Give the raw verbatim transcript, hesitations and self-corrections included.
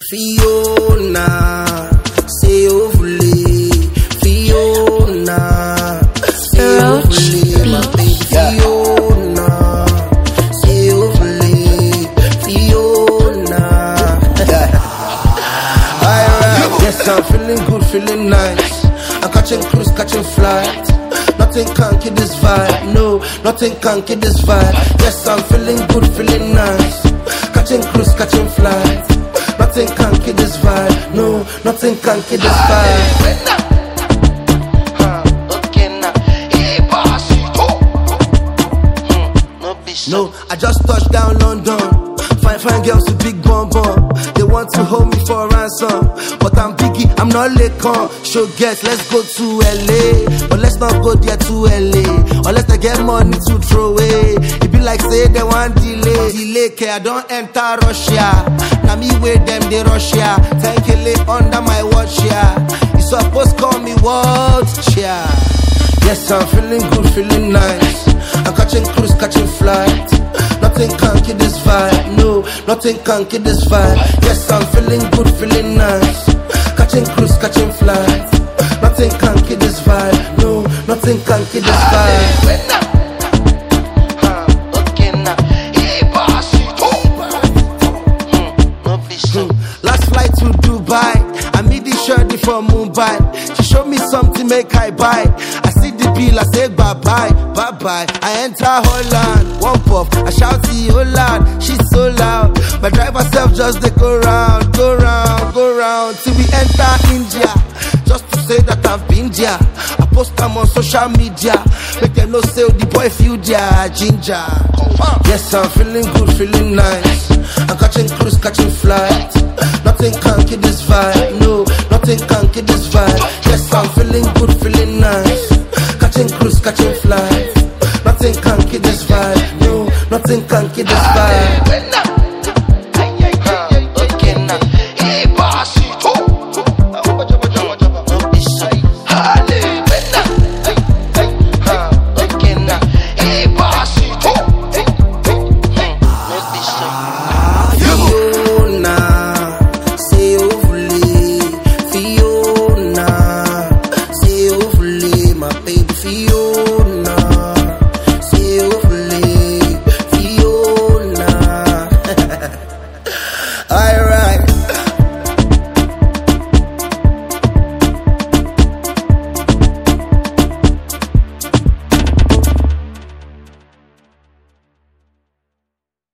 Fiona, say overly. Fiona, say overly. My baby Fiona, say overly. Fiona. Alright, yes, I'm feeling good, feeling nice. I'm catching cruise, catching flight. Nothing can kill this vibe, no, nothing can kill this vibe. Yes, I'm feeling good, feeling nice. Catching cruise, catching flight. Nothing can kill this vibe, no, nothing can kill this vibe. No, I just touched down London. Fine, fine girls with big bum bum. They want to hold me for ransom, but I'm Biggie, I'm not Lekon. Show guess, let's go to L A, but let's not go there to L A, unless they get money to throw away. It be like say they want delay, delay. K, I don't enter Russia. Now me with them they Russia. Thank you late under my watch, yeah. You supposed call me what, yeah. Yes, I'm feeling good, feeling nice. I'm catching cruise, catching flight. Nothing can kill this vibe, no, nothing can kill this vibe. Yes, I'm feeling good, feeling nice. Catching cruise, catching flight. Nothing can kill this vibe, no, nothing can kill this vibe. Last flight to Dubai, I meet the shorty from Mumbai. She showed me something, make I buy. I see the bill, I say bye bye, bye bye. I enter Holland, one puff, I shout the Holland. She's so loud, my driver self just they go round, go round, go round till we enter India. Just to say that I've been there. I post them on social media, make them know say the boy feel there, ginger. Yes, I'm feeling good, feeling nice. I'm catching cruise, catching flight. Nothing can kill this vibe, no, nothing can kill this vibe. Yes, I'm feeling good, feeling nice. Catching cruise, catching flight. Nothing can kill this vibe, no, nothing can kill this vibe.